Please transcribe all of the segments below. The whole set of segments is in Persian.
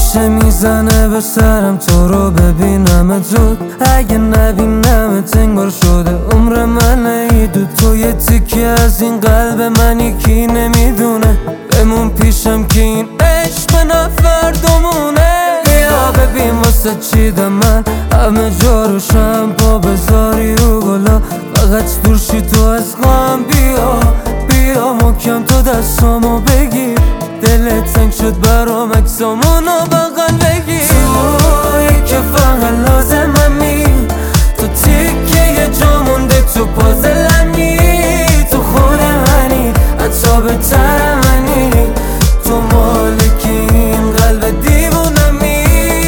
همیشه میزنه به سرم تو رو ببینم زود. اگه نبینمت انگار شده عمر من عیدو. تو یه تیکه از این قلب من یکی نمیدونه. بمون پیشم که این عشق نفردمونه. بیا ببین واسه چیدم من همه جا رو شمپا بذاری رو گلا. فقط دور شی تو از غم. بیا محکم تو دستامو بگیر. دلت تنگ شد برام عکسامونو بغل بگیر. تویی که فقط لازممی. تو تیکه جا مونده تو پازلمی. تو خود منی حتی بهتر منی. تو مالکی این قلب دیوونمی.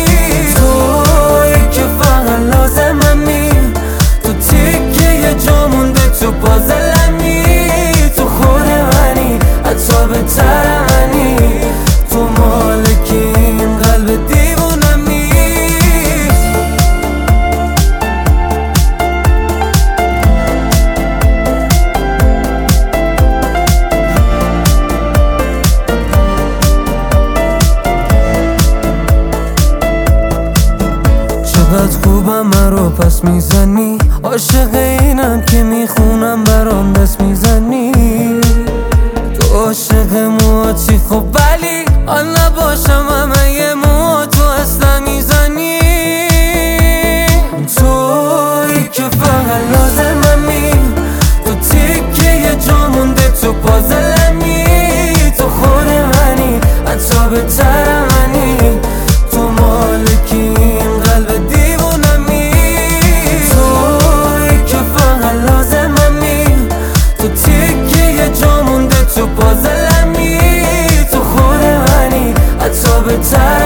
تویی که فقط لازممی. تو تیکه جا مونده تو پازلمی. تو خود منی حتی بهتر منی. تو مالکی این قلب دیوونمی. چقدر خوبم من رو پس میزنی. عاشق اینم که میخونم برام دست میزنی. تو عاشق موهاتی خب ولی حال نباشم همه یه موها تو اصلا میزنی. تویی که فقط لازممی. تو تیکه جا مونده تو پازلمی. تو خود منی حتی بهتر منی. تو مالکی این قلب دیوونمی. تویی که فقط لازممی. تو تیکه جا مونده تو پازلمی. تو خود منی حتی بهتر